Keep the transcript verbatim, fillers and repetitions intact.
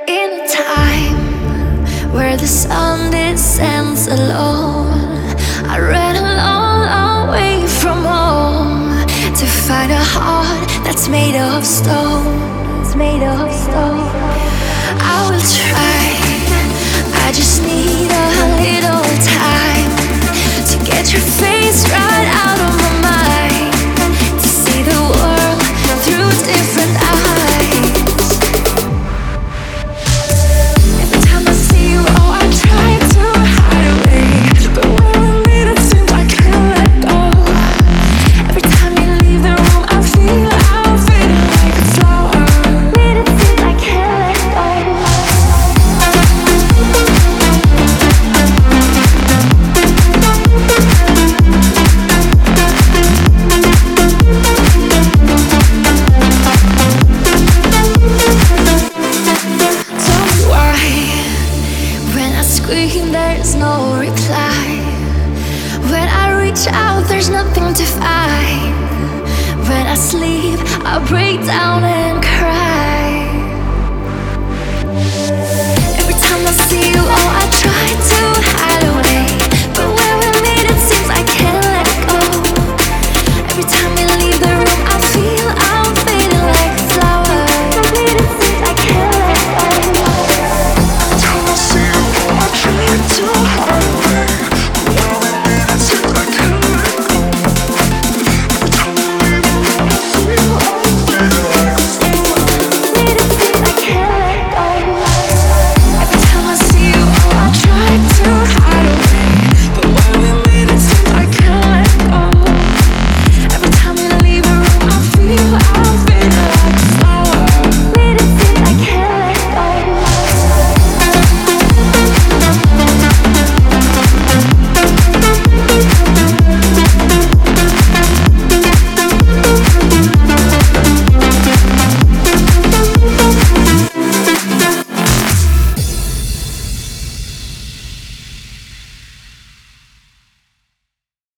In a time where the sun descends alone, I ran a long, long way from home to find a heart that's made of stone. It's made of stone. I will try. I just need a little time to get your face right out of my mind, to see the world through different eyes. Every time I see you, oh, I try to hide away, but when we meet, it seems I can't let go. Every time you leave the room, I feel I'm fading like a flower. It seems I can't let go. Scream, there's no reply. When I reach out, there's nothing to find. When I sleep, I break down and cry.